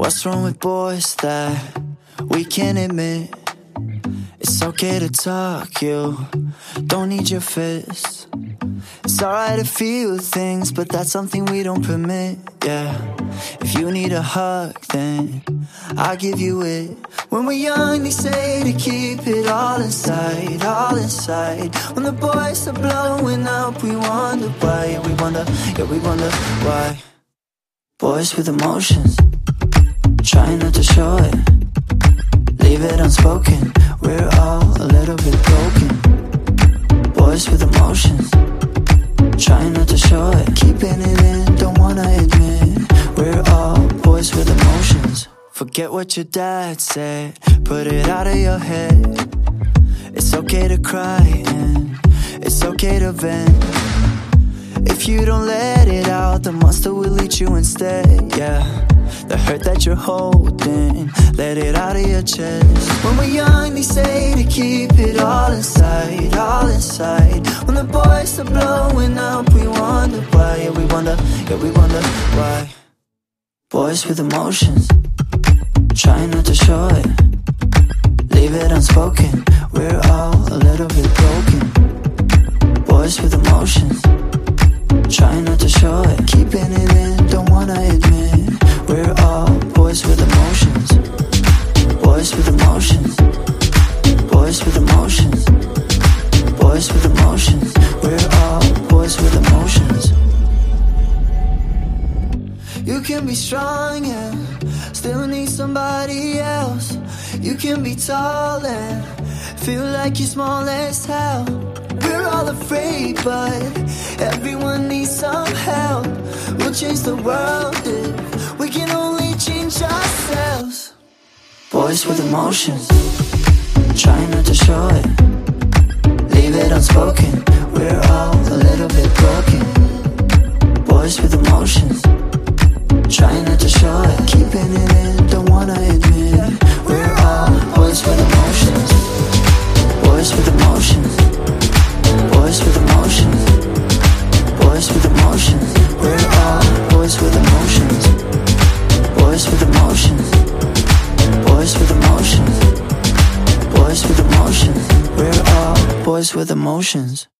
What's wrong with boys that we can't admit? It's okay to talk, you don't need your fists. It's alright to feel things, but that's something we don't permit, yeah. If you need a hug, then I'll give you it. When we're young, they say to keep it all inside, all inside. When the boys are blowing up, we wonder why, yeah, we wonder why. Boys with emotions, try not to show it, leave it unspoken. We're all a little bit broken. Boys with emotions, try not to show it, keeping it in, don't wanna admit. We're all boys with emotions. Forget what your dad said, put it out of your head. It's okay to cry and it's okay to vent. If you don't let it out, the monster will eat you instead, yeah. The hurt that you're holding, let it out of your chest. When we're young, they say to keep it all inside, all inside. When the boys are blowing up, we wonder why, yeah, we wonder why. Boys with emotions, try not to show it, leave it unspoken. We're all a little bit broken. Boys with emotions, try not to show it, keeping it in, don't wanna admit. We're all boys with emotions. Boys with emotions. Boys with emotions. Boys with emotions. We're all boys with emotions. You can be strong and still need somebody else. You can be tall and feel like you're small as hell. We're all afraid, but everyone needs some help. We'll change the world if we can only change ourselves. Boys with emotions, try not to show it, leave it unspoken. We're all a little bit broken. Boys with emotions, try not to show it, keeping it in, don't wanna admit. We're all boys with emotions. Boys with emotions. Boys with emotions. Boys with emotions. We're all boys with emotions. Boys with emotions. Boys with emotions. Boys with emotions. We're all boys with emotions.